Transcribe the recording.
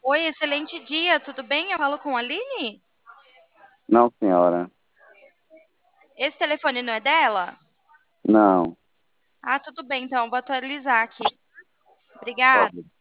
Oi, excelente dia, tudo bem? Eu falo com a Aline? Não, senhora. Esse telefone não é dela? Não. Ah, tudo bem, então, vou atualizar aqui. Obrigada. Pode.